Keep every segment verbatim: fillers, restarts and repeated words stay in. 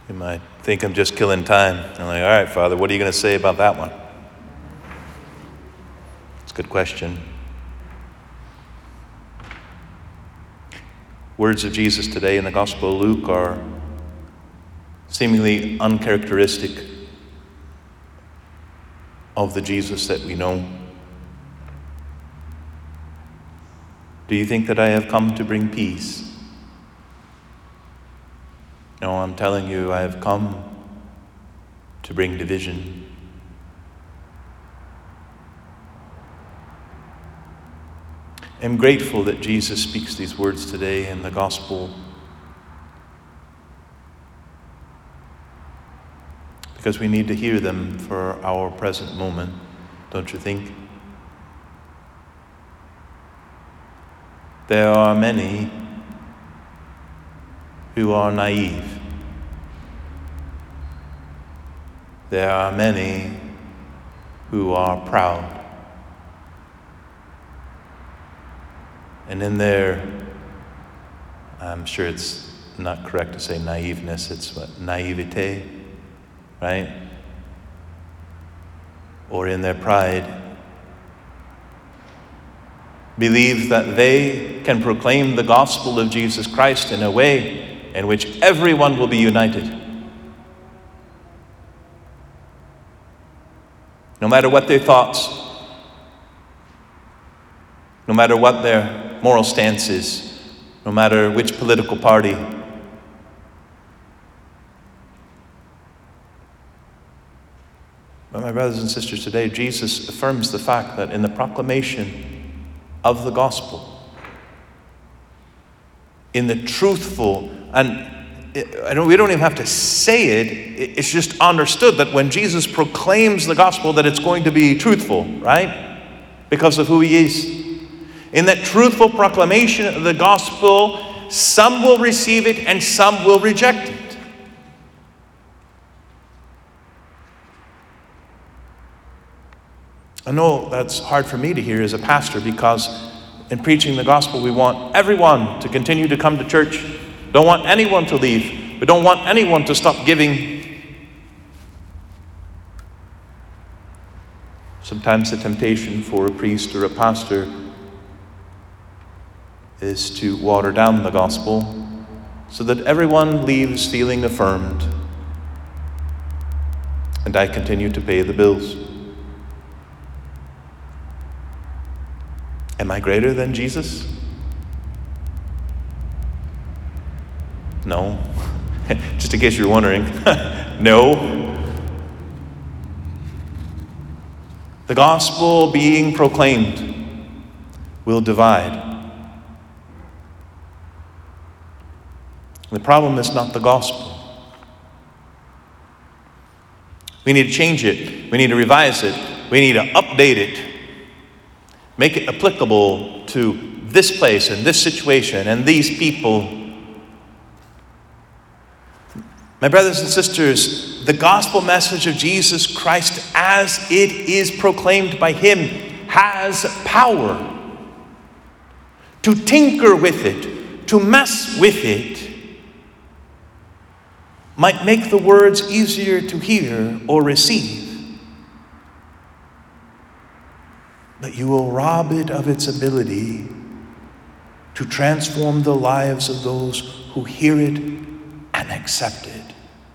You might think I'm just killing time. I'm like, all right, Father, what are you going to say about that one? It's a good question. Words of Jesus today in the Gospel of Luke are seemingly uncharacteristic of the Jesus that we know. Do you think that I have come to bring peace? No, I'm telling you, I have come to bring division. I'm grateful that Jesus speaks these words today in the Gospel, because we need to hear them for our present moment, don't you think? There are many who are naive. There are many who are proud. And in their, I'm sure it's not correct to say naiveness, it's what, naivete, right? Or in their pride, believe that they can proclaim the gospel of Jesus Christ in a way in which everyone will be united. No matter what their thoughts, no matter what their moral stance is, no matter which political party. But my brothers and sisters, today Jesus affirms the fact that in the proclamation of the gospel, in the truthful, and I don't, we don't even have to say it, it's just understood that when Jesus proclaims the gospel that it's going to be truthful, right? Because of who he is. In that truthful proclamation of the gospel, some will receive it and some will reject it. I know that's hard for me to hear as a pastor, because in preaching the gospel, we want everyone to continue to come to church. Don't want anyone to leave. We don't want anyone to stop giving. Sometimes the temptation for a priest or a pastor is to water down the gospel so that everyone leaves feeling affirmed, and I continue to pay the bills. Am I greater than Jesus? No. Just in case you're wondering. No. The gospel being proclaimed will divide. The problem is not the gospel. We need to change it. We need to revise it. We need to update it. Make it applicable to this place and this situation and these people. My brothers and sisters, the gospel message of Jesus Christ as it is proclaimed by him has power. To tinker with it, to mess with it, might make the words easier to hear or receive. But you will rob it of its ability to transform the lives of those who hear it and accept it.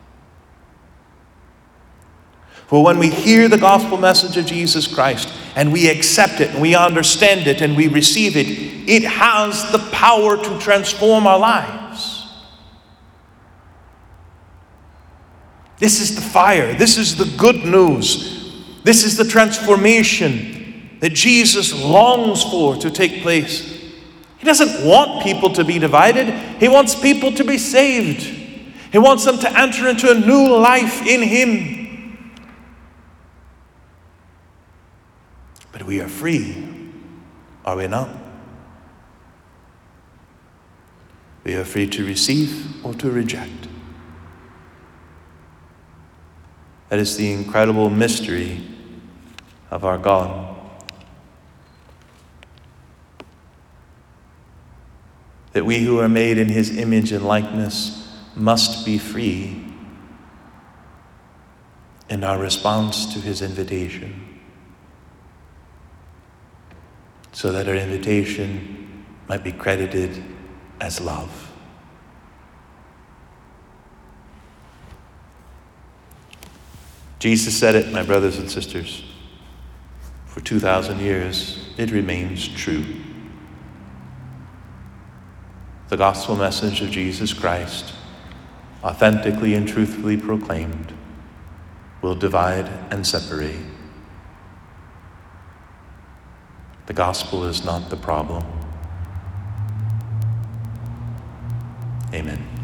For when we hear the gospel message of Jesus Christ and we accept it and we understand it and we receive it, it has the power to transform our lives. This is the fire. This is the good news. This is the transformation that Jesus longs for to take place. He doesn't want people to be divided. He wants people to be saved. He wants them to enter into a new life in him. But we are free, are we not? We are free to receive or to reject. That is the incredible mystery of our God. That we who are made in his image and likeness must be free in our response to his invitation, so that our invitation might be credited as love. Jesus said it, my brothers and sisters. For two thousand years, it remains true. The gospel message of Jesus Christ, authentically and truthfully proclaimed, will divide and separate. The gospel is not the problem. Amen.